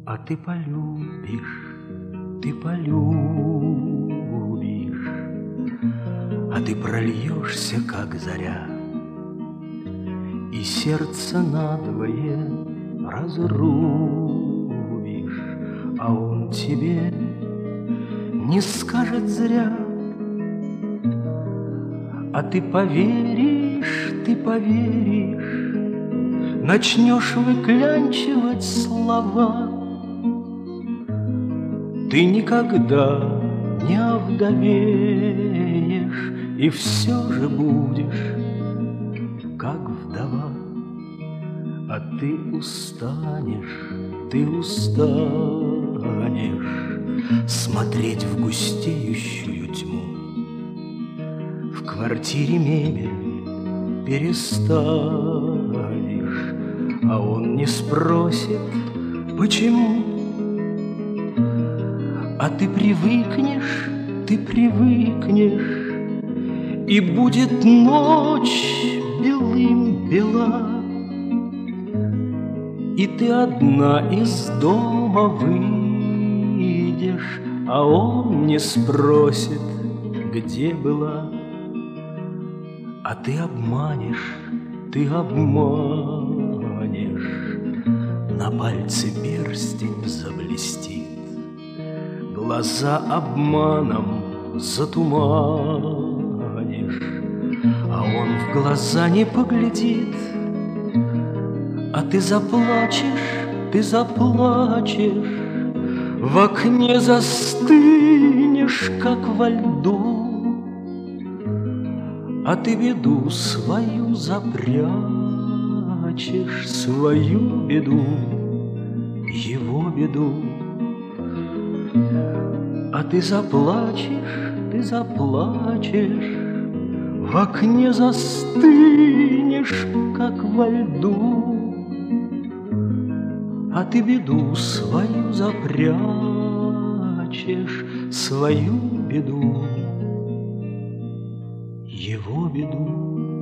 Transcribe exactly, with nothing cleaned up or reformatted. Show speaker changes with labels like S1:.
S1: А ты полюбишь, ты полюбишь, а ты прольешься, как заря, и сердце надвое разрубишь, а он тебе не скажет зря. А ты поверишь, ты поверишь, начнешь выклянчивать слова. Ты никогда не овдовеешь, и все же будешь, как вдова. А ты устанешь, ты устанешь смотреть в густеющую тьму. В квартире мебель переставишь, а он не спросит, почему. А ты привыкнешь, ты привыкнешь, и будет ночь белым бела, и ты одна из дома выйдешь, а он не спросит, где была. А ты обманешь, ты обманешь, на пальце перстень заблестит, глаза обманом затуманишь, а он в глаза не поглядит. А ты заплачешь, ты заплачешь, в окне застынешь, как во льду. А ты беду свою запрячешь, свою беду, его беду. А ты заплачешь, ты заплачешь, в окне застынешь, как во льду. А ты беду свою запрячешь, свою беду, его беду.